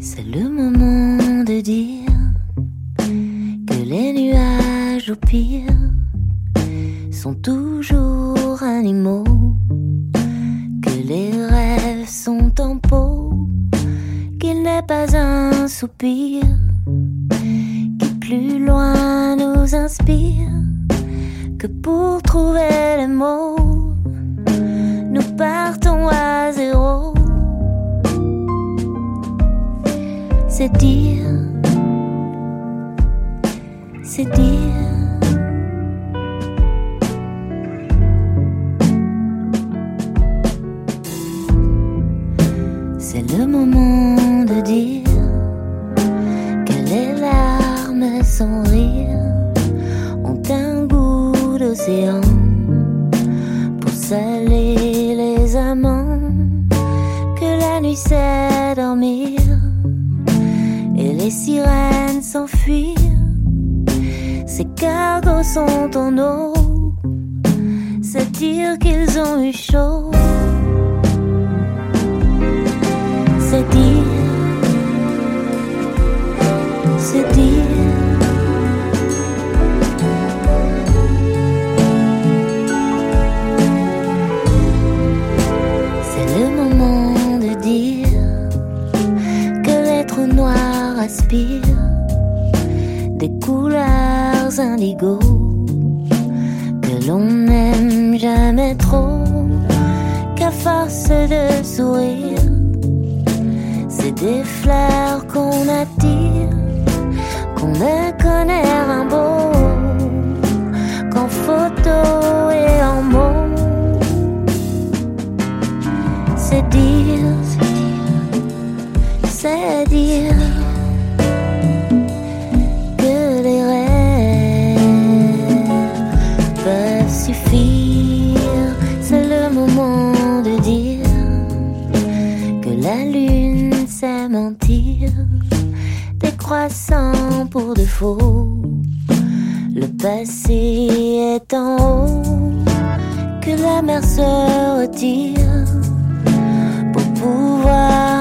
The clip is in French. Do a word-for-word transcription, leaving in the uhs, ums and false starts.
C'est le moment de dire que les nuages au pire sont toujours animaux, que les rêves sont en peau, qu'il n'est pas un soupir qui plus loin nous inspire, que pour trouver les mots nous partons à zéro. C'est dire, c'est dire. C'est le moment de dire que les larmes sans rire ont un goût d'océan pour saler les amants, que la nuit sait dormir et les sirènes s'enfuir. Ces cargos sont en eau, c'est dire qu'ils ont eu chaud. C'est dire, c'est dire. C'est le moment de dire que l'être noir aspire des couleurs indigo, que l'on n'aime jamais trop, qu'à force de sourire, c'est des fleurs qu'on attire, qu'on ne connaît un beau, qu'en photo et en mots. C'est dire, c'est dire que les rêves peuvent suffire. C'est le moment de dire que la lune sait mentir, des croissants pour de faux. Le passé est en haut, que la mer se retire pour pouvoir